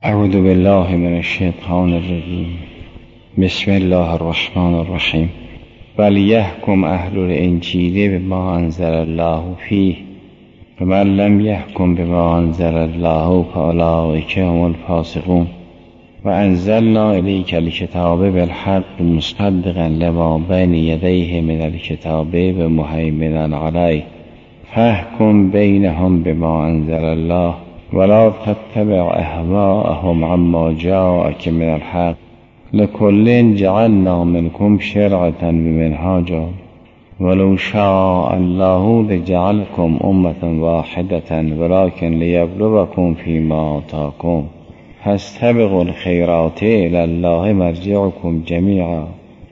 اعوذ بالله من الشیطان الرجیم. بسم الله الرحمن الرحیم. ولیحکم اهل الانجیل بما انزل الله فیه ومن لم یحکم بما انزل الله فاولئک هم الفاسقون وانزلنا الیک الکتاب بالحق مصدقا لما بین یدیه من الکتاب ومهیمنا علیه فاحکم بینهم بما انزل الله ولا تتبع اهواءهم عما جاءك من الحق لكل جعلنا منكم شرعة ومنهاجا ولو شاء الله لجعلكم أمة واحدة ولكن ليبلوكم فيما آتاكم فاستبقوا الخيرات إلى الله مرجعكم جميعا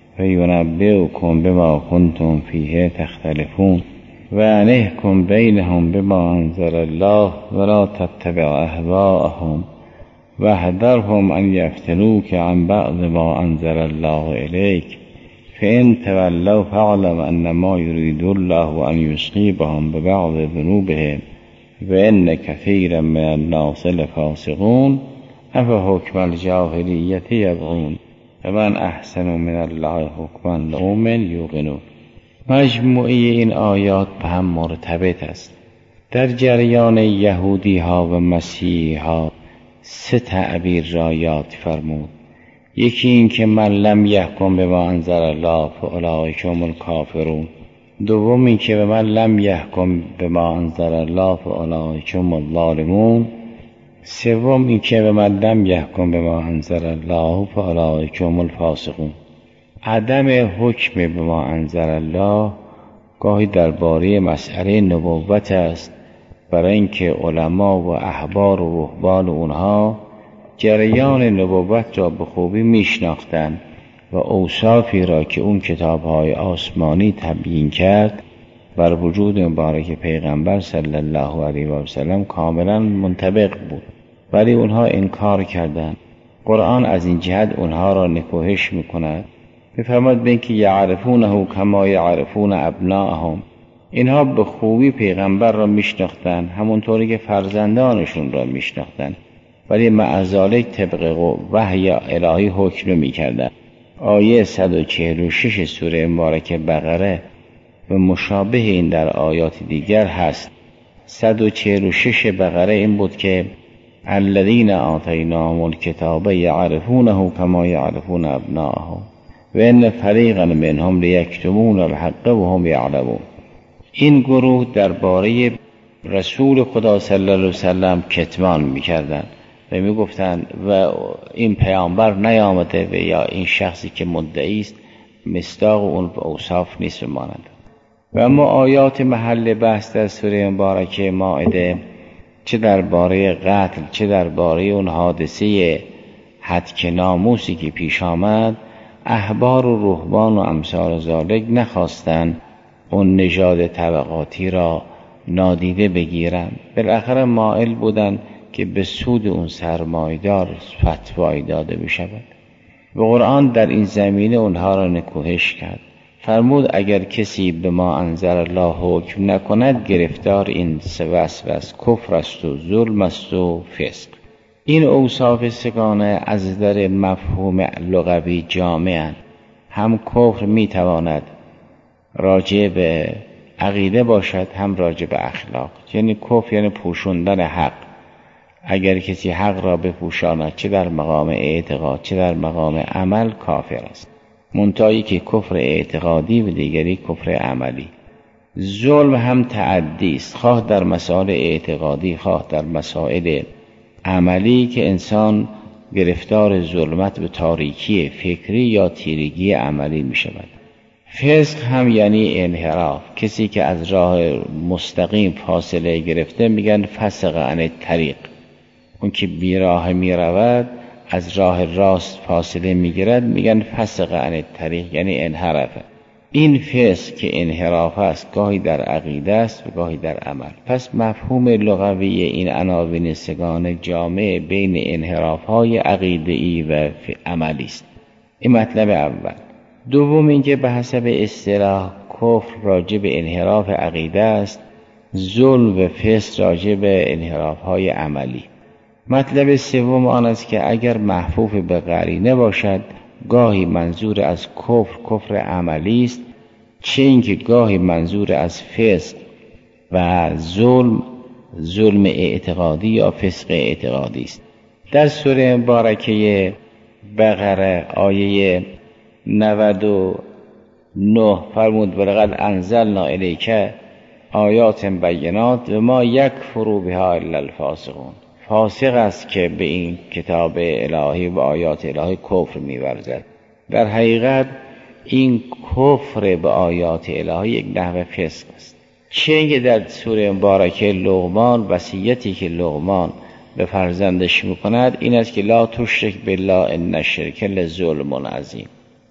فينبئكم بما كنتم فيه تختلفون وأنحكم بينهم بما أنزل الله ولا تتبع أهواءهم واحذرهم أن يفتنوك عن بعض ما أنزل الله إليك فإن تولوا فاعلم أنما يريد الله أن يصيبهم ببعض ذنوبهم وإن كثيرا من الناس لفاسقون أفحكم الجاهلية يبغون ومن أحسن من الله حكما لقوم یوقنون. مجموعه این آیات به هم مرتبط است. در جریان یهودی ها و مسیحی ها سه تعبیر را یاد فرمود. یکی این که من لم یحکم بما انزل الله فاولئک هم الکافرون. دوم این که من لم یحکم بما انزل الله فاولئک هم الظالمون. سوم این که من لم یحکم بما انزل الله فاولئک هم الفاسقون. عدم حکم به ما انزل الله گاهی درباره مسئله نبوت است، برای اینکه علما و احبار و رهبان اونها جریان نبوت را به خوبی میشناختند و اوصافی را که اون کتاب‌های آسمانی تبیین کرد بر وجود مبارک پیغمبر صلی الله علیه و سلم کاملا منطبق بود، ولی اونها انکار کردند. قرآن از این جهت اونها را نکوهش میکند. می‌فرماید به اینکه یعرفونه کما یعرفون ابناءهم. اینها به خوبی پیغمبر را میشناختند همونطوری که فرزندانشون را میشناختند، ولی مع ذلک طبق وحی الهی حکم میکردند. آیه 146 سوره مبارکه بقره و مشابه این در آیات دیگر هست. 146 بقره این بود که الذین آتیناهم الکتاب یعرفونه کما یعرفون ابناءهم و ان فریقا منهم لیکتمون الحق و هم یعلمون. این گروه درباره رسول خدا صلی الله علیه و سلم کتمان میکردند و میگفتند و این پیامبر نیامده و یا این شخصی که مدعی است مصداق اون اوصاف نیست مانند. و اما آیات محل بحث در سوره مبارکه مائده چه درباره قتل چه درباره اون حادثه هتک ناموسی که پیش آمد، احبار و رهبان و امثال ذالک نخواستند اون نژاد طبقاتی را نادیده بگیرند. بالاخره مائل بودند که به سود اون سرمایدار فتوایی داده بشود. و قرآن در این زمینه اونها را نکوهش کرد. فرمود اگر کسی به ما انزل الله حکم نکند گرفتار این سه وصف است: کفر است و ظلم است و فسق. این اوصاف سگانه از در مفهوم لغوی جامعند. هم کفر میتواند راجع به عقیده باشد، هم راجع به اخلاق. یعنی کفر یعنی پوشوندن حق. اگر کسی حق را بپوشاند چه در مقام اعتقاد چه در مقام عمل کافر است. منتهی که کفر اعتقادی و دیگری کفر عملی. ظلم هم تعدی است، خواه در مسائل اعتقادی خواه در مسائل عملی، که انسان گرفتار ظلمت به تاریکی فکری یا تیرگی عملی می شود. فسق هم یعنی انحراف. کسی که از راه مستقیم فاصله گرفته میگن فسق عن الطریق. اون که بی راه می رود از راه راست فاصله میگیرد میگن فسق عن الطریق یعنی انحرافه. این فسق که انحراف است گاهی در عقیده است و گاهی در عمل. پس مفهوم لغوی این عناوین سگانه جامع بین انحراف‌های عقیده‌ای و عملی است. این مطلب اول. دوم اینکه به حسب اصطلاح کفر راجع به انحراف عقیده است، ظلم و فسق راجع به انحراف‌های عملی. مطلب سوم آن است که اگر محفوف به قرینه باشد گاهی منظور از کفر عملی است، چه اینکه گاهی منظور از فسق و ظلم اعتقادی یا فسق اعتقادی است. در سوره مبارکه بقره آیه 99 فرمود ولقد انزلنا الیک آیات بینات و ما یکفر بها الا الفاسقون. فاسق است که به این کتاب الهی و آیات الهی کفر می‌ورزد. در حقیقت این کفر به آیات الهی یک نحو فسق است. چه اینکه در سوره مبارکه لقمان وصیتی که لقمان به فرزندش میکند این است که لا تشرک بالله ان الشرک لظلم عظیم.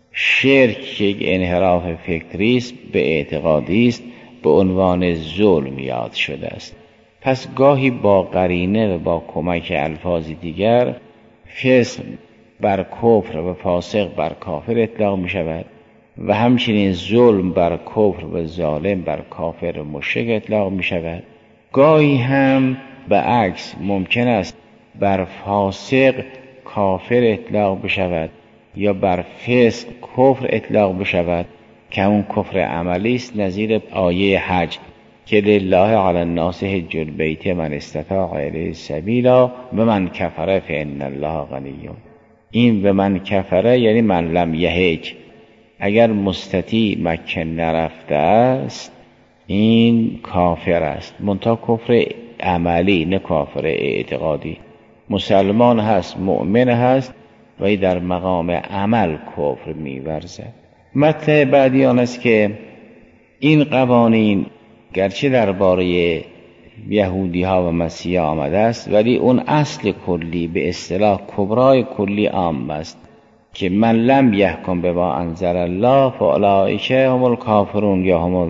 شرک یک انحراف فکری است، به اعتقادی است، به عنوان ظلم یاد شده است. پس گاهی با قرینه و با کمک الفاظ دیگر فسق بر کفر و فاسق بر کافر اطلاق می شود و همچنین ظلم بر کفر و ظالم بر کافر و مشرک اطلاق می شود. گاهی هم به عکس ممکن است بر فاسق کافر اطلاق بشود یا بر فسق کفر اطلاق بشود که اون کفر عملی است، نظیر آیه حج که لله علی الناس حج البیت من استطاع الیه سبیلا و من کفر فان الله غنی. این و من کفر یعنی من لم یحج، اگر مستطیع مکه نرفته است این کافر است، منتها کفر عملی نه کافر اعتقادی. مسلمان هست، مؤمن هست و در مقام عمل کفر می‌ورزد. مطلب بعدی آن است که این قوانین گرچه درباره یهودی ها و مسیحا آمده است ولی اون اصل کلی به اصطلاح کبرای کلی عام است که من لم یحکم بما انزل الله فاولئک هم الکافرون یا هم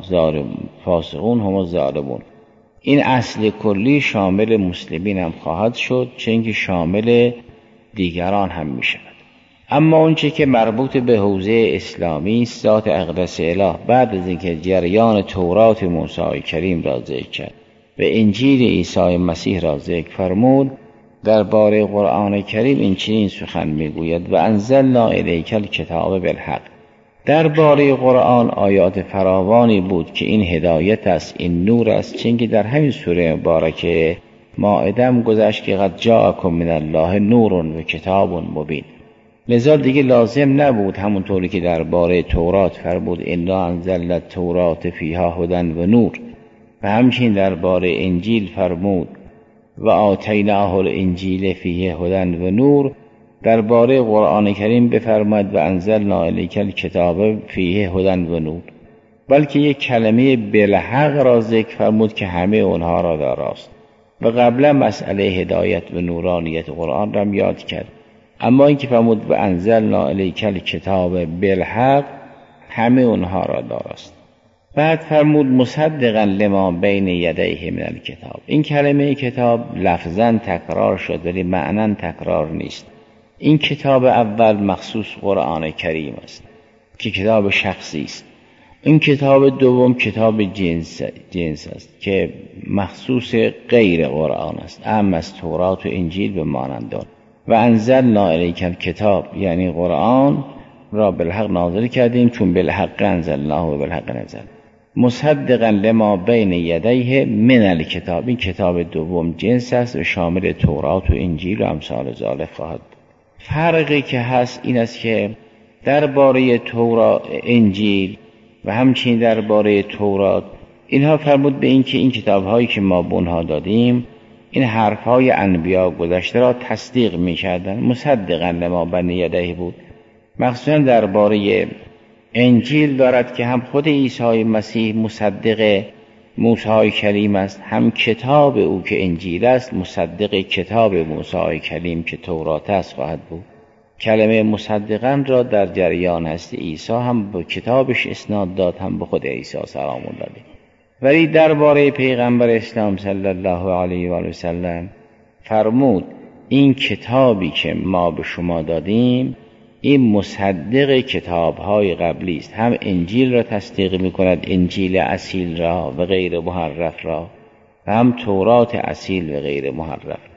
الفاسقون هم الظالمون. این اصل کلی شامل مسلمین هم خواهد شد، چه اینکه شامل دیگران هم می شود. اما اونچه که مربوط به حوزه اسلامی است، ذات اقدس اله بعد از اینکه جریان تورات موسی کریم را ذکر کرد و انجیل عیسی مسیح را ذکر فرمود، درباره قرآن کریم این چنین سخن میگوید و انزلنا الیک الکتاب بالحق. درباره قرآن آیات فراوانی بود که این هدایت است، این نور است، چون که در همین سوره مبارکه مائده گذشت که قد جاءکم من الله نور و کتاب مبین. لذا دیگه لازم نبود همونطوری که درباره تورات فرمود انا انزلنا التوراة فیها هدی و نور و همچنین درباره انجیل فرمود و آتیناه الانجیل فیه هدی و نور، درباره قرآن کریم بفرماید و انزلنا الیک الکتاب فیه هدی و نور، بلکه یک کلمه بالحق را ذکر فرمود که همه اونها را داراست و قبلا مسئله هدایت و نورانیت قرآن را یاد کرد. اما این که فرمود و انزلنا الیک الکتاب بالحق همه اونها را داراست. بعد فرمود مصدقا لما بین یدیه من الکتاب. این کلمه کتاب لفظاً تکرار شد ولی معناً تکرار نیست. این کتاب اول مخصوص قرآن کریم است که کتاب شخصی است. این کتاب دوم کتاب جنس است که مخصوص غیر قرآن است، اما از تورات و انجیل به مانند آن. و انزلنا الیک الکتاب یعنی قرآن را بالحق نازل کردیم، چون بالحق انزلناه و بالحق نزل. مصدقا لما بین یدیه من الکتاب، این کتاب دوم جنس است و شامل تورات و انجیل و امثال ذالک خواهد. فرقی که هست این است که درباره تورات، انجیل و همچنین درباره تورات اینها فرمود به این که این کتاب‌هایی که ما به اونها دادیم این حرف‌های انبیا گذشته را تصدیق می‌کردند. مصدقاً لما بین یدیه بود. مخصوصاً درباره انجیل دارد که هم خود عیسی مسیح مصدق موسی کلیم است، هم کتاب او که انجیل است مصدق کتاب موسی کلیم که تورات است خواهد بود. کلمه مصدقاً را در جریان هست عیسی هم به کتابش اسناد داد، هم به خود عیسی سلام داده. ولی درباره پیغمبر اسلام صلی الله علیه و آله و سلم فرمود این کتابی که ما به شما دادیم این مصدق کتاب‌های قبلی است، هم انجیل را تصدیق می‌کند، انجیل اصیل را و غیر محرف را، و هم تورات اصیل و غیر محرف.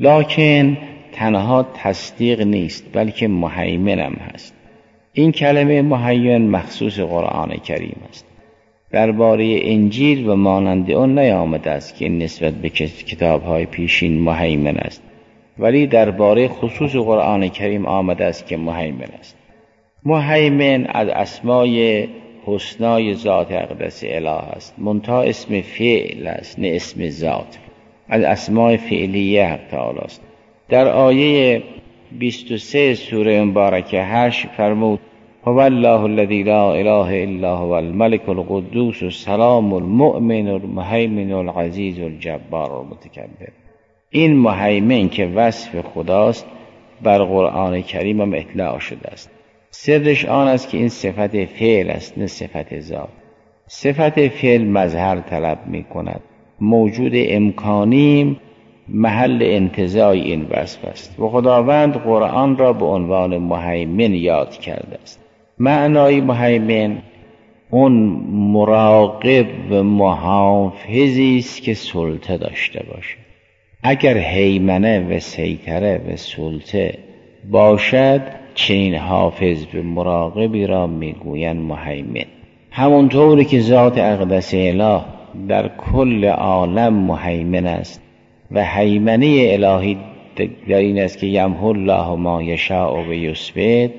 لکن تنها تصدیق نیست بلکه مهیمنم هست. این کلمه مهیمن مخصوص قرآن کریم است. درباره انجیل و مانند آن نیامده است که نسبت به کتاب‌های پیشین مهیمن است، ولی درباره خصوص قرآن کریم آمده است که مهیمن است. مهیمن از اسمای حسنای ذات اقدس اله است، منتها اسم فعل است نه اسم ذات، از اسمای فعلیه حق تعالی است. در آیه 23 سوره مبارکه 8 فرمود هو الله الذی لا اله الا هو الملك القدوس السلام المؤمن المهیمن العزیز الجبار المتکبر. این مهیمن که وصف خداست بر قرآن کریم هم اطلاع شده است. سرش آن است که این صفت فعل است نه صفت ذات. صفت فعل مظهر طلب می کند، موجود امکانی محل انتزاع این وصف است و خداوند قرآن را به عنوان مهیمن یاد کرده است. معنای مهیمن اون مراقب و محافظی است که سلطه داشته باشه. اگر هیمنه و سیطره و سلطه باشد چنین حافظ و مراقبی را میگویند مهیمن. همونطوری که ذات اقدس اله در کل عالم مهیمن است و هیمنه الهی در این است که یمحو الله ما یشاء و یثبت،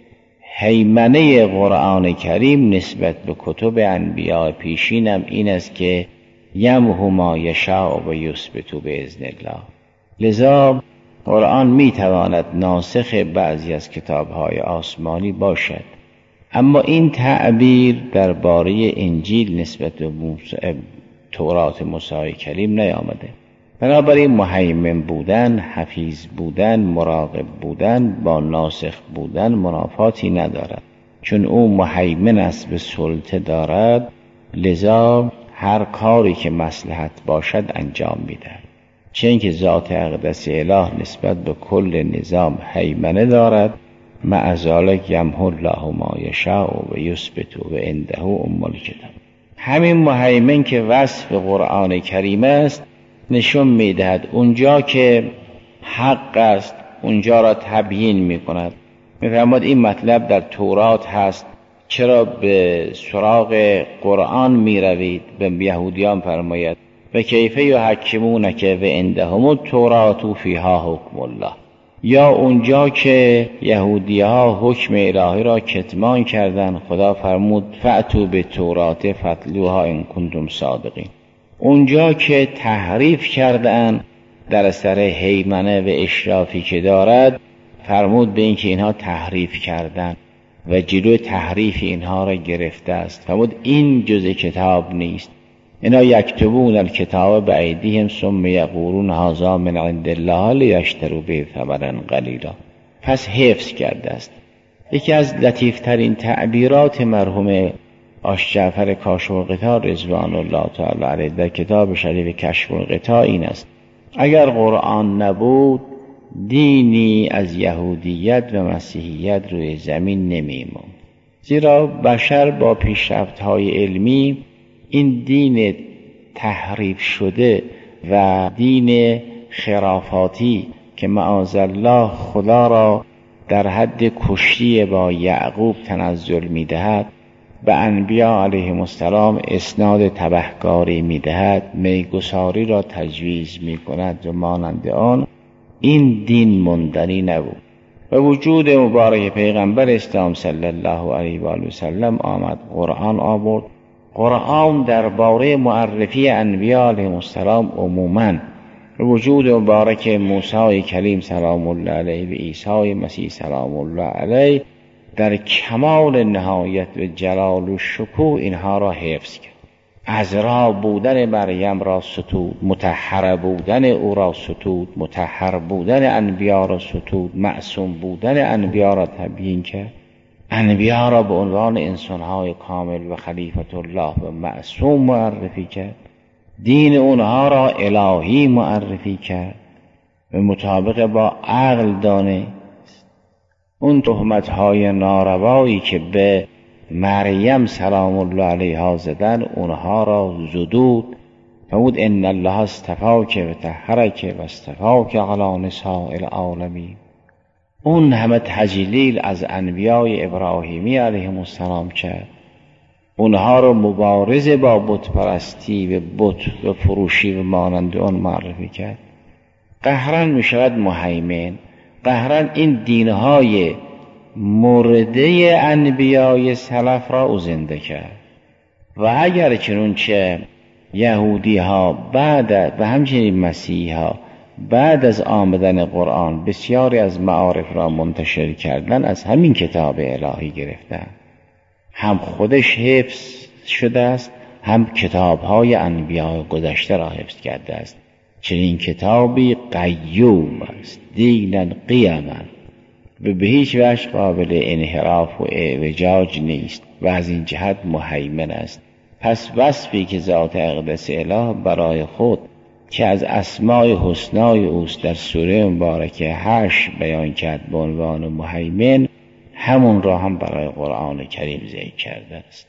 هیمنه قرآن کریم نسبت به کتب انبیاء پیشینم این است که یمحو ما یشاء و یثبت باذن الله. لذا قرآن میتواند ناسخ بعضی از کتاب‌های آسمانی باشد، اما این تعبیر درباره انجیل نسبت به تورات موسی کلیم نیامده. بنابراین مهیمن بودن، حفیظ بودن، مراقب بودن با ناسخ بودن منافاتی ندارد، چون او مهیمن است و سلطه دارد. لذا هر کاری که مصلحت باشد انجام می‌دهد. چون که ذات اقدس اله نسبت به کل نظام هیمنه دارد، مع ذلک یمحو الله ما یشاء و یثبت و عنده ام الکتاب. همین مهیمن که وصف قرآن کریم است نشون میدهد اونجا که حق است اونجا را تبیین میکند. میفرماد این مطلب در تورات هست، چرا به سراغ قرآن میروید؟ به یهودیان فرماید و کیف یحکمونک و عندهم التوراة فیها حکم الله. یا اونجا که یهودی‌ها حکم الهی را کتمان کردند، خدا فرمود فأتوا بالتوراة فاتلوها ان کنتم صادقین. اونجا که تحریف کردند در اثر هیمنه و اشرافی که دارد، فرمود به این که اینها تحریف کردند و جلوی تحریف اینها را گرفته است. فرمود این جز کتاب نیست، اینا یکتبون الکتاب بایدیهم ثم یقولون هذا من عند الله لیشتروا به ثمنا قلیلا. پس حفظ کرده است. یکی از لطیفترین تعبیرات مرحوم آش جعفر کاشف الغطا رضوان الله تعالی علیه در کتاب شریف کشف الغطا این است: اگر قرآن نبود دینی از یهودیت و مسیحیت روی زمین نمی‌ماند، زیرا بشر با پیشرفت‌های علمی این دین تحریف شده و دین خرافاتی که معاذالله خدا را در حد کشتی با یعقوب تنزل می‌دهد، به انبیا علیهم السلام اسناد تبهکاری می‌دهد، میگساری را تجویز می‌کند و مانند آن، این دین ماندنی نبود. و وجود مبارک پیغمبر اسلام صلی الله علیه و آله و سلم آمد، قرآن آورد. قرآن درباره معرفی انبیا علیهم السلام عموماً، وجود مبارک موسی کلیم سلام الله علیه و عیسی مسیح سلام الله علیه در کمال نهایت و جلال و شکوه اینها را حفظ کرد. عذرا بودن مریم را ستود، مطهر بودن او را ستود، مطهر بودن انبیا را ستود، معصوم بودن انبیا را تبیین کرد. انبیا را به عنوان انسانهای کامل و خلیفت الله و معصوم معرفی کرد. دین اونها را الهی معرفی کرد و مطابق با عقل دانست. اون تهمت‌های ناروایی که به مریم سلام الله علیها زدن اونها را زدود فرمود ان الله اصطفاک و طهرک و اصطفاک علی نساء العالمین. اون همه تجلیل از انبیای ابراهیمی علیهم السلام کرد، اونها رو مبارز با بت پرستی و بت و فروشی و مانند اون معرفی کرد. قهرن می شود مهیمن. قهرن این دینهای مرده انبیای سلف را او زنده کرد. و اگر چنانچه یهودی ها بعد و همچنین مسیحی ها بعد از آمدن قرآن بسیاری از معارف را منتشر کردن، از همین کتاب الهی گرفتن، هم خودش حفظ شده است، هم کتاب‌های انبیاء گذشته را حفظ کرده است. چنین کتابی قیوم است، دینا قیما، و به هیچ وجه قابل انحراف و اعوجاج نیست و از این جهت مهیمن است. پس وصفی که ذات اقدس اله برای خود که از اسماء حسنای اوست در سوره مبارکه 8 بیان کرد به عنوان مهیمن، همون را هم برای قرآن کریم ذکر کرده است.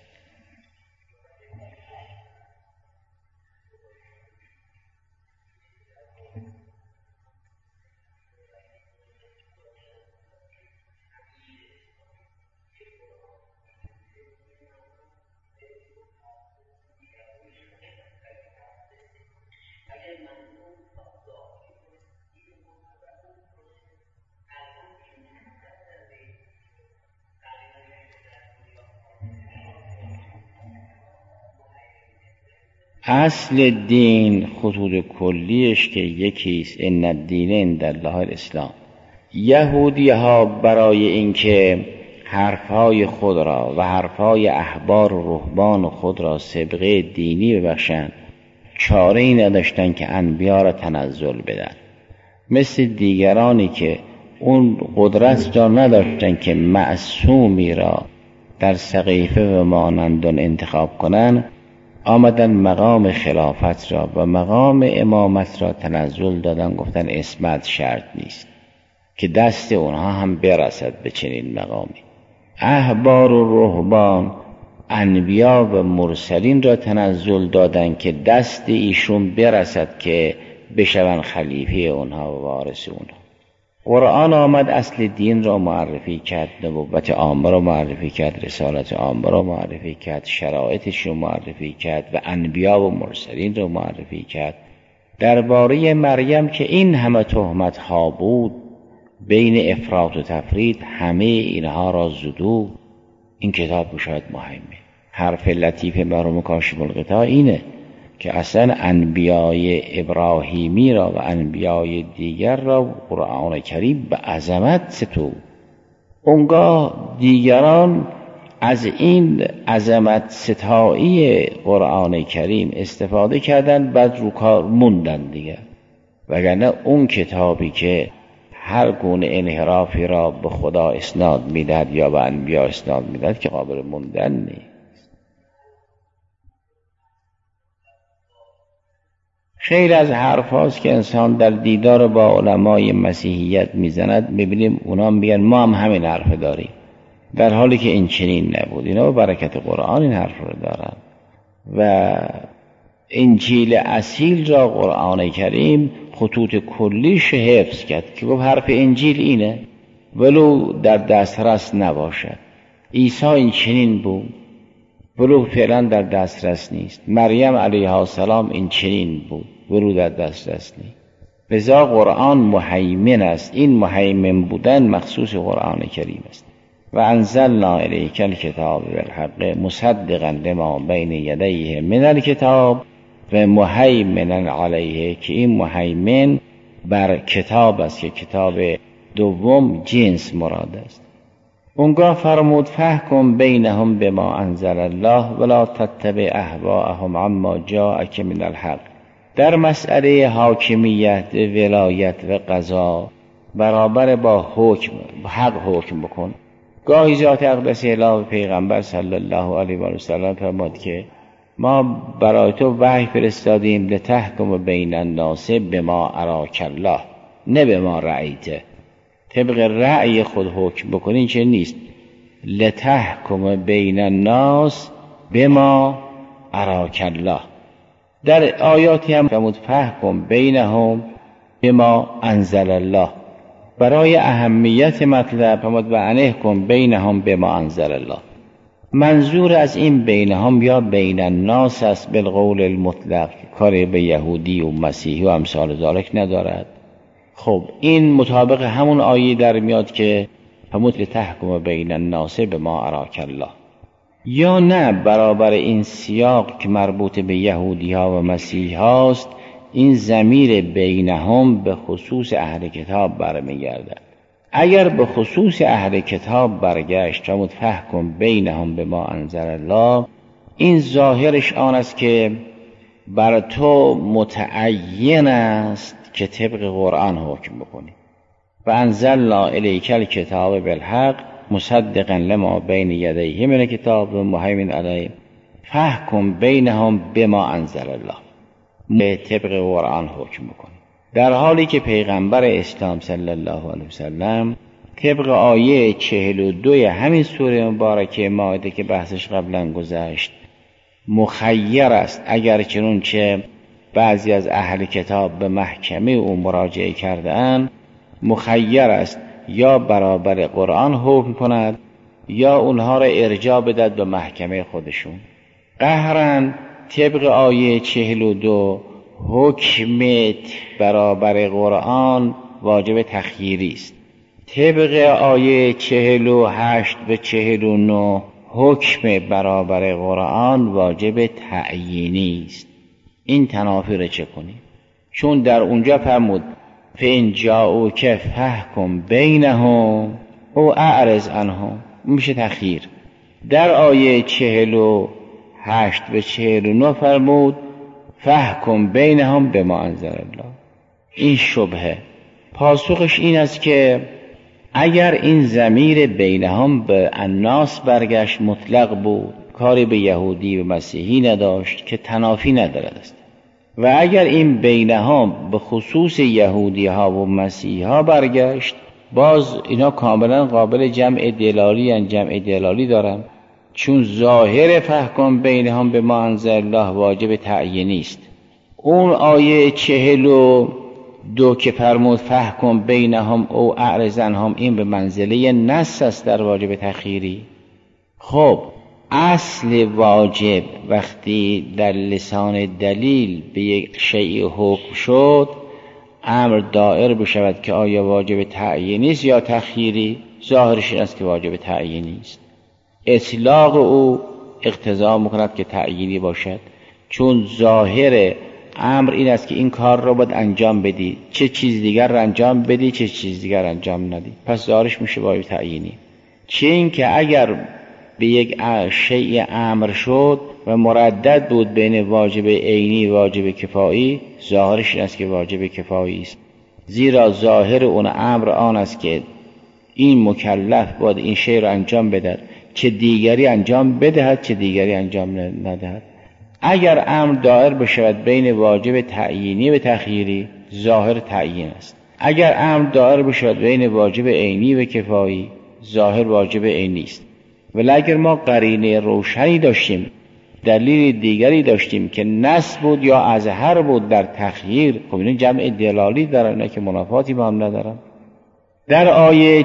اصل دین خطوط کلیش که یکیست، ان الدین عند الله الاسلام. یهودی ها برای اینکه حرفهای خود را و حرفهای احبار و رهبان خود را سابقه دینی ببخشند، چاره ای نداشتن که انبیا را تنزل بدن، مثل دیگرانی که اون قدرت را نداشتن که معصومی را در سقیفه و مانندان انتخاب کنن، آمدن مقام خلافت را و مقام امامت را تنزل دادن، گفتن اسمت شرط نیست که دست اونها هم برسد به چنین مقامی. احبار و رهبان انبیا و مرسلین را تنزل دادن که دست ایشون برسد که بشون خلیفه اونها و وارث اونها. قرآن آمد اصل دین را معرفی کرد، نبوت عامه را معرفی کرد، رسالت عامه را معرفی کرد، شرایطش را معرفی کرد و انبیا و مرسلین را معرفی کرد. درباره مریم که این همه تهمت ها بود، بین افراط و تفرید، همه اینها را زدو. این کتاب بشاید مهمه. حرف لطیف مرحوم کاشف الغطا اینه که اصلا انبیای ابراهیمی را و انبیای دیگر را قرآن کریم به عظمت ستود. اونگاه دیگران از این عظمت ستایی قرآن کریم استفاده کردن، بعد رو کار موندن دیگر. وگرنه اون کتابی که هر گونه انحرافی را به خدا اسناد میدهد یا به انبیا اسناد میدهد که قابل موندن نیست. خیلی از حرف هاست که انسان در دیدار با علمای مسیحیت میزند، میبینیم اونا میگن ما هم همین حرف داریم، در حالی که این چنین نبود. اینا با برکت قرآن این حرف رو دارن و انجیل اصیل را قرآن کریم خطوط کلیش حفظ کرد که گفت حرف انجیل اینه ولو در دسترس نباشد. عیسی این چنین بود ولو فعلا در دسترس نیست. مریم علیها السلام این چنین بود ولو در دسترس نیست. لذا قرآن مهیمن است. این مهیمن بودن مخصوص قرآن کریم است. و انزلنا الیک الکتاب بالحق مصدقا لما بین یدیه من الکتاب و مهیمنا علیه، که این مهیمن بر کتاب است که کتاب دوم جنس مراد است. اونگاه فرمود فحکم بینهم بما انزل الله ولا تتبع اهواءهم عما جاءک من الحق. در مسئله حاکمیت، ولایت و قضا برابر با حق حکم بکن. گاهی ذات اقدس اله پیغمبر صلی الله علیه و سلم فرمود که ما برای تو وحی فرستادیم لتحکم بین الناس بما اراک الله، نه بما رأیته. طبق رأی خود حکم بکنین چه نیست. لتحکم بین الناس بما اراک الله، در آیاتی هم فرمود فحکم بینهم بما انزل الله. برای اهمیت مطلب فرمود و انحکم بینهم بما انزل الله. منظور از این بینهم یا بین الناس است بالقول المطلق، کاری به یهودی و مسیحی و امثال ذالک ندارد. خب این مطابق همون آیه در میاد که فرمود لتحکم بین الناس بما اراک الله. یا نه برابر این سیاق که مربوط به یهودی ها و مسیحی هاست، این ضمیر بینهم به خصوص اهل کتاب برمیگردد. اگر به خصوص اهل کتاب برگشت فرمود فحکم بینهم بما انزل الله، این ظاهرش آن است که بر تو متعین است که طبق قرآن حکم بکنی. و انزلنا الیک الکتاب بالحق مصدقا لما بین یدیه من الکتاب و مهیمن علیه فحکم بینهم بما انزل الله، به طبق قرآن حکم بکنی. در حالی که پیغمبر اسلام صلی الله علیه وسلم طبق آیه 42 همین سوره مبارکه مائده که بحثش قبلا گذشت مخیر است، اگر چنانچه بعضی از اهل کتاب به محکمه او مراجعه کرده‌اند، مخیر است یا برابر قرآن حکم کند یا اونها را ارجاع بدهد به محکمه خودشون. قهرن طبق آیه 42 حکم برابر قرآن واجب تخییری است. طبق آیه 48 و 49 حکم برابر قرآن واجب تعیینی است. این تنافی را چه کنیم؟ چون در اونجا فرمود فإن جاءوک فحکم بینهم او اعرض عنهم، میشه تخییر. در آیه 48 و 49 فرمود فحکم بینهم بما انزل الله. این شبهه. پاسخش این است که اگر این ضمیر بینهم به الناس برگشت مطلق بود، کاری به یهودی و مسیحی نداشت که تنافی ندارد است. و اگر این بینهم به خصوص یهودی ها و مسیحی ها برگشت، باز اینا کاملا قابل جمع دلالی دارن، چون ظاهر فحکم بینهم به ما انزل الله واجب تعیینی است. اون آیه 42 که فرمود فحکم بینهم او اعرض عنهم، این به منزله نص است در واجب تخییری. خب اصل واجب وقتی در لسان دلیل به یک شیء حکم شد، امر دائر بشود که آیا واجب تعیینی است یا تخییری، ظاهرش این است که واجب تعیینی است. اطلاق او اقتضا می‌کند که تعیینی باشد، چون ظاهر امر این است که این کار را باید انجام بدی، چه چیز دیگر را انجام بدی، چه چیز دیگر انجام ندی، پس ظاهرش میشه واجب تعیینی. چه این که اگر به یک شیء امر شد و مردد بود بین واجب عینی و واجب کفایی، ظاهرش این است که واجب کفایی است، زیرا ظاهر اون امر آن است که این مکلف باید این شیء را انجام بدهد، چه دیگری انجام بدهد چه دیگری انجام ندهد. اگر امر دائر بشود بین واجب تعیینی و تخییری، ظاهر تعیین است. اگر امر دائر بشود بین واجب عینی و کفایی، ظاهر واجب عینی است. ولی اگر ما قرینه روشنی داشتیم، دلیل دیگری داشتیم که نص بود یا اظهر بود در تخییر، خب این جمع دلالی دارن، نه که منافاتی با هم ندارن. در آیه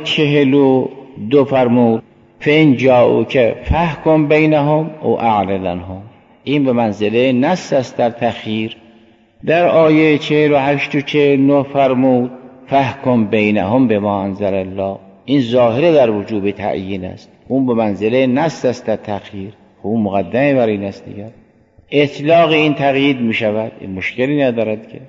42 فرمود فإن جاءوک فحکم بینهم او اعرض عنهم، این به منزله نص است در تخییر. در آیه 48 و 49 فرمود فحکم بینهم بما انزل الله، این ظاهره در وجوب تعیین است، اون به منزله نص است در تخییر، اون مقدمه بر این است دیگر. اطلاق این تقیید می شود، این مشکلی ندارد که.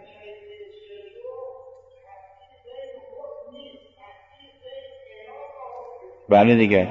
بله دیگر.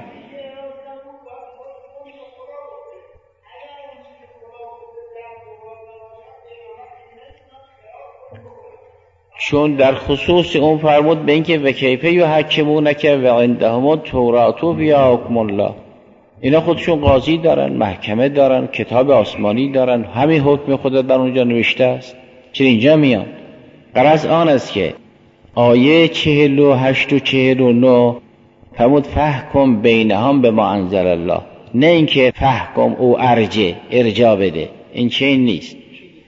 چون در خصوص اون فرمود به اینکه و کیفه یحکمونک و عندهم التوراة فیها حکم الله، اینا خودشون قاضی دارن، محکمه دارن، کتاب آسمانی دارن، همین حکم خدا در اونجا نوشته است. چرا اینجا میان؟ غرض آن است که آیه 48 و 49 فرمود فحکم بینهم بما انزل الله، نه اینکه فحکم او ارجع بده، این چنین نیست.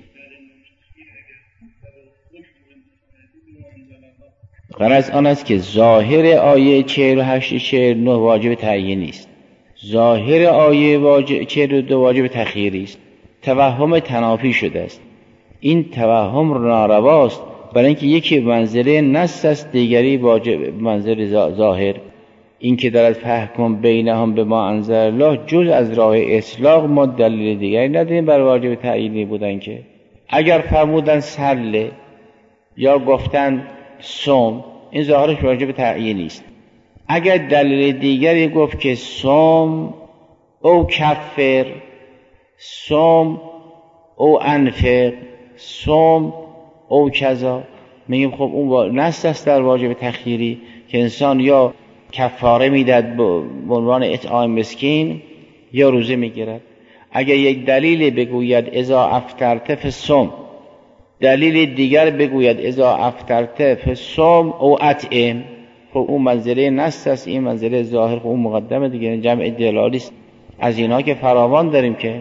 غرض آن است که ظاهر آیه 48 49 واجب تعیینی است، ظاهر آیه 42 واجب تخییری است. توهم تنافی شده است. این توهم نارواست، برای اینکه یکی منزله نص است، دیگری واجب منزله ظاهر. این که دارد فحکم بینهم بما انزل الله، جز از راه اطلاق ما دلیل دیگری نداریم بر واجب تعیینی بودن. که اگر فرمودن سله یا گفتن صوم، این ظاهرش واجب تعیینی است. اگر دلیل دیگری گفت که صوم او کفر، صوم او انفق، صوم او کذا، میگیم خب اون نص است در واجب تخییری که انسان یا کفاره میداد به عنوان اطعام مسکین یا روزه میگیرد. اگر یک دلیل بگوید اذا افطرت فصم، دلیل دیگر بگوید اذا افطرت فصم او اطعم، خب اون منزله نص است، این منزله ظاهر، خب اون مقدمه دیگه، جمع دلالی است. از اینا که فراوان داریم. که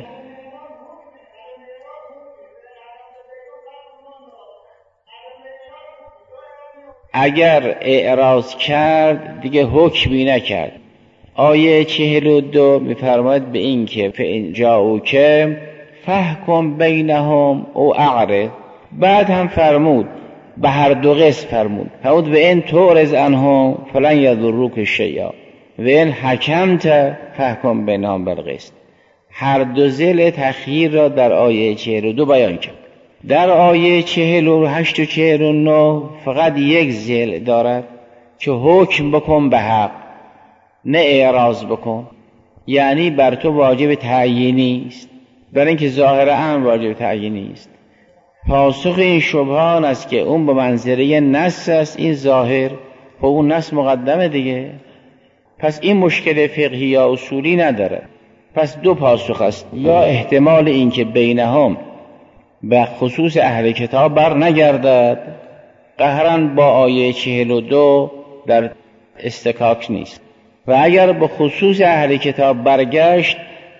اگر اعراض کرد دیگه حکمی نکرد. آیه 42 میفرماید به این که فإن جاءوک فاحکم بینهم او اعرض. بعد هم فرمود به هر دو قسم فرمود به این تعرض عنهم فلن یضروک شیئا و این حکمت فاحکم بینهم بالقسط. هر دو ذیل تخییر را در آیه 42 بیان کرد. در آیه 48 و 49 فقط یک ذیل دارد که حکم بکن به حق، نه اعراض بکن. یعنی بر تو واجب تعیینی است، برای اینکه ظاهرا واجب تعیینی است. پاسخ این شبهان است که اون به منزله نص است، این ظاهر، خب اون نص مقدمه دیگه، پس این مشکل فقهی یا اصولی نداره. پس دو پاسخ است، یا احتمال این که بینهم به خصوص اهل کتاب بر نگردد، قهرن با آیه 42 در استکاک نیست، و اگر به خصوص اهل کتاب برگشت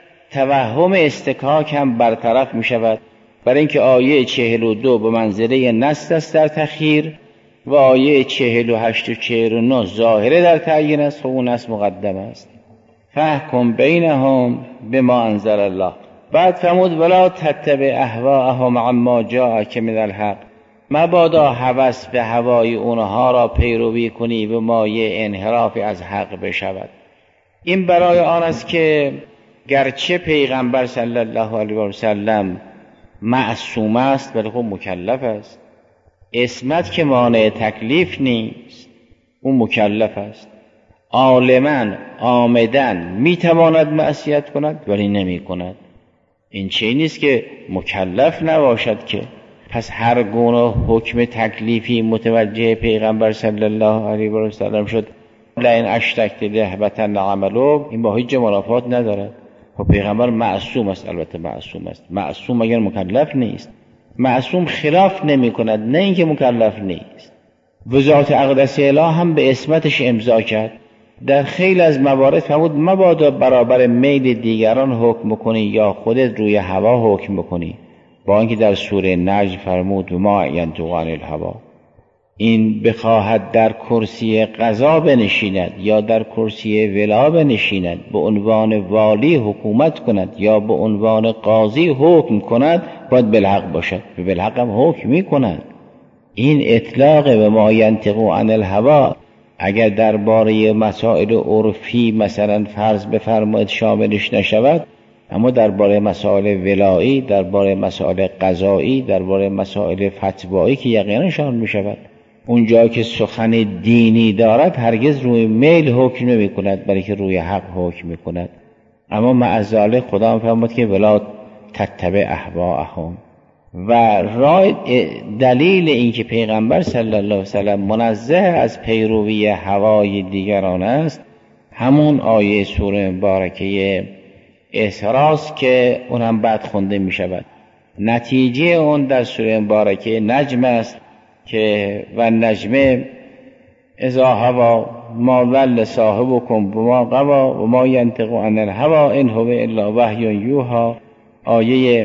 توهم استکاک هم برطرف می شود، برای اینکه آیه 42 به منزله نص است در تخییر و آیه 48 و 49 ظاهره در تعیین است، و اون نص مقدم است. فاحکم بینهم بما انزل الله. بعد فرمود ولا تتبع اهواءهم عما جاءک من الحق، مبادا هوس به هوای اونها را پیروی کنی به مایه انحراف از حق بشود. این برای آن است که گرچه پیغمبر صلی الله علیه و سلم معصوم است ولی خب مکلف است. عصمت که مانع تکلیف نیست، اون مکلف است. عالماً عامداً میتواند معصیت کند ولی نمی کند. این چه نیست که مکلف نباشد که. پس هر گونه حکم تکلیفی متوجه پیغمبر صلی الله علیه و سلم شد لئن اشرکت ليحبطن عملک، این با هیچ منافات ندارد. خب پیغمبر معصوم است، البته معصوم است. معصوم اگر مکلف نیست، معصوم خلاف نمی کند، نه اینکه مکلف نیست. وزارت اقدس اله هم به عصمتش امضا کرد. در خیلی از موارد فرمود مبادا برابر میل دیگران حکم کنی یا خودت روی هوا حکم بکنی، با اینکه در سوره نجم فرمود ما ینطق عن الهوا. این بخواهد در کرسی قضا بنشیند یا در کرسی ولا بنشیند، به عنوان والی حکومت کند یا به عنوان قاضی حکم کند، باید بالحق باشد، به بالحق هم حکم می کند. این اطلاق به ما ینطق عن الهوا اگر درباره مسائل عرفی مثلا فرض بفرمایید شاملش نشود، اما درباره مسائل ولایی، درباره مسائل قضایی، درباره مسائل فتوایی که یقینا شامل می شود. اونجا که سخن دینی دارد هرگز روی میل حکم نمی کند، بلکه روی حق حکم می کند. اما معذاله خدا هم فرمود که ولا تتبع اهواءهم. و دلیل این که پیغمبر صلی الله علیه و سلم منزه از پیروی هوای دیگران است، همون آیه سوره مبارکه اسراست که اونم بعد خونده می شود. نتیجه اون در سوره مبارکه نجم است که و نجم اذا هوا ما ضل صاحبکم بما غوا و ما ینطق عن الهوا ان هو الا وحی یوحی. آیه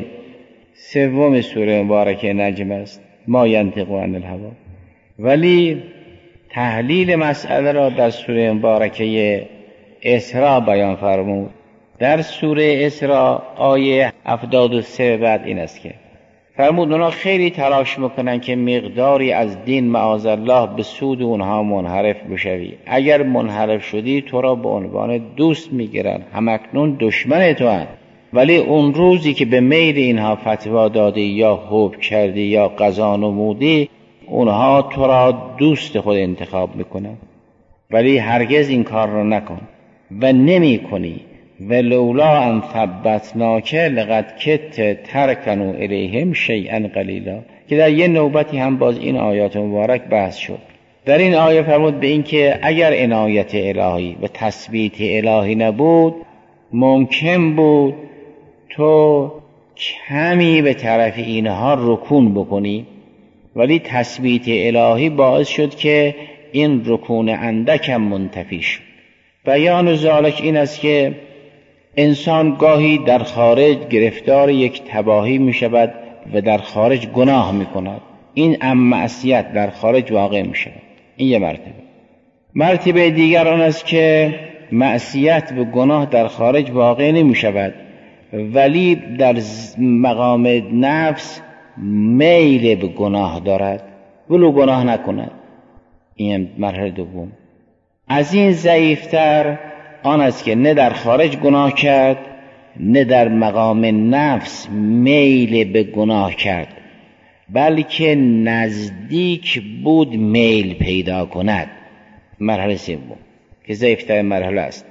سوم سوره مبارکه نجم است، ما ینطق عن الهوا. ولی تحلیل مسئله را در سوره مبارکه اسراء بیان فرمود. در سوره اسراء آیه 73 بعد این است که فرمود اونا خیلی تلاش میکنن که مقداری از دین معاذالله به سود اونها منحرف بشوی. اگر منحرف شدی تو را به عنوان دوست میگیرن، همکنون دشمن تو هست، ولی اون روزی که به میل اینها فتوا دادی یا حکم کردی یا قضا نمودی، اونها تو را دوست خود انتخاب میکنن. ولی هرگز این کار را نکن و نمی کنی. ولولا ان ثبتناک لقد کدت ترکنوا الیهم شیئا قلیلا، که در یه نوبتی هم باز این آیات مبارک بحث شد. در این آیه فرمود به این که اگر عنایت الهی و تثبیت الهی نبود، ممکن بود تو کمی به طرف اینها رکون بکنی، ولی تثبیت الهی باعث شد که این رکون اندکم منتفی شد. بیان ذالک این است که انسان گاهی در خارج گرفتار یک تباهی می شود و در خارج گناه می کند. این معصیت در خارج واقع می شود. این یه مرتبه. مرتبه دیگر آن است که معصیت و گناه در خارج واقع نمی شود، ولی در مقام نفس میل به گناه دارد ولو گناه نکند. این مرحله دوم. از این ضعیفتر آن است که نه در خارج گناه کرد، نه در مقام نفس میل به گناه کرد، بلکه نزدیک بود میل پیدا کند. مرحله سوم که ضعیفتر مرحله است،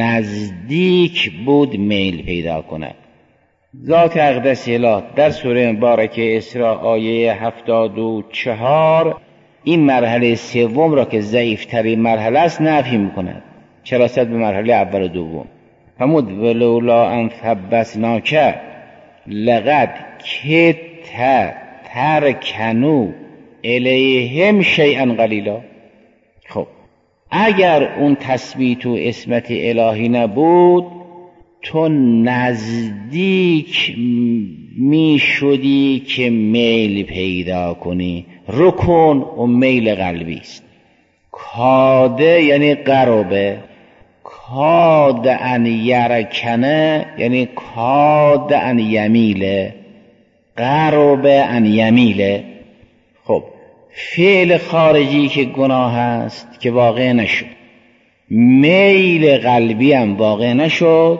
نزدیک بود میل پیدا کند. ذات اقدس اله در سوره مبارکه اسراء آیه 74 این مرحله سوم را که ضعیفترین مرحله است نفی می‌کند، چرا به مرحله اول و دوم. فرمود ولولا ان ثبتناک لقد کدت ترکنوا الیهم شیئا قلیلا. خب اگر اون تثبیت و اسمت الهی نبود، تو نزدیک می شدی که میل پیدا کنی. رکن و میل قلبی است. کاده یعنی قربه، کاد ان یرکنه یعنی کاد ان یمیله، قرب ان یمیله. خب فعل خارجی که گناه است که واقع نشد، میل قلبی هم واقع نشد،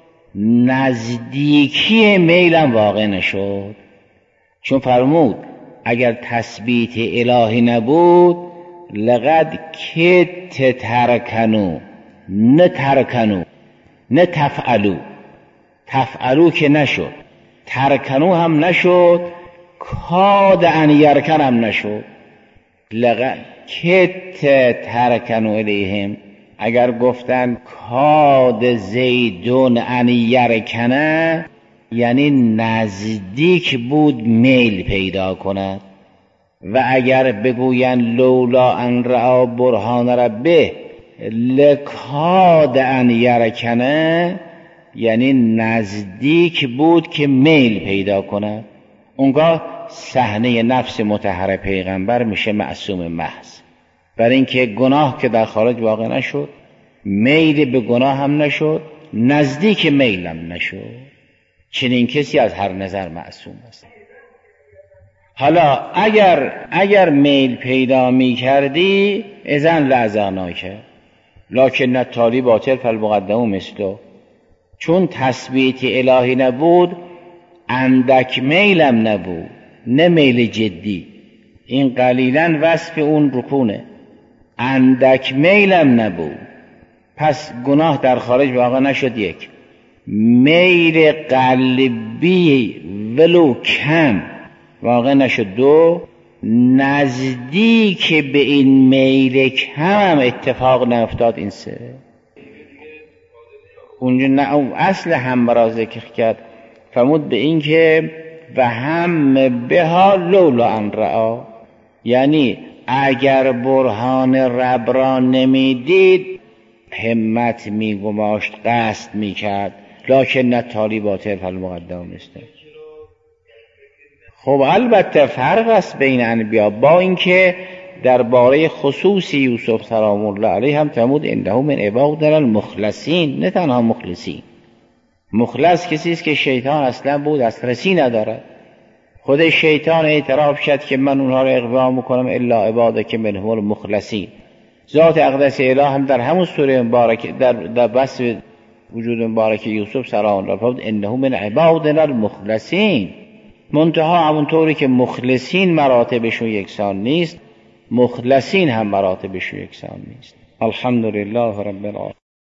نزدیکی میل هم واقع نشد. چون فرمود اگر تثبیت الهی نبود، لقد کدت ترکنوا، نه ترکنوا، نه تفعلوا. تفعلوا که نشد، ترکنوا هم نشد، کاد ان یرکن هم نشد. لقد کدت ترکنوا الیهم، اگر گفتن کاد زیدون ان یرکنه، یعنی نزدیک بود میل پیدا کند. و اگر بگوین لولا ان رأى برهان ربه لکاد ان یرکنه، یعنی نزدیک بود که میل پیدا کند. اونگاه صحنه نفس مطهر پیغمبر میشه معصوم محض، برای اینکه گناه که در خارج واقع نشد، میل به گناه هم نشد، نزدیک میل هم نشد. چنین کسی از هر نظر معصوم است. حالا اگر میل پیدا می کردی اذن لعزاناک لکن التالی باطل فالمقدم مثله. چون تثبیت الهی نبود، اندک میلم نبود، نه میل جدی. این قلیلا وصف اون رکونه. اندک میلم نبود، پس گناه در خارج واقع نشد. یک، میل قلبی ولو کم واقع نشد. دو، نزدیک به این میل کم هم اتفاق نیفتاد. این سه. اونجا نه اصل هم را ذکر کرد، فرمود به این که و هم بها لولا ان رأى، یعنی اگر برهان رب را نمیدید همت میگماشت، قصد میکرد، لکن التالی باطل فالمقدم مثله. خب البته فرق است بین انبیا، با اینکه درباره خصوص یوسف سلام الله علیه هم فرمود انه من عبادنا المخلصین، نه تنها مخلصین. مخلص کسی است که شیطان اصلا بود دسترسی ندارد. خود شیطان اعتراف کرد که من اونها رو اغوا میکنم الا عبادک منهم المخلصین. ذات اقدس اله هم در همون سوره مبارک در بس وجود مبارک یوسف سلام الله فرمود انه من عبادنا المخلصین. منتها همونطوری که مخلصین مراتبشون یکسان نیست، مخلصین هم مراتبشون یکسان نیست. الحمدلله رب العالمین.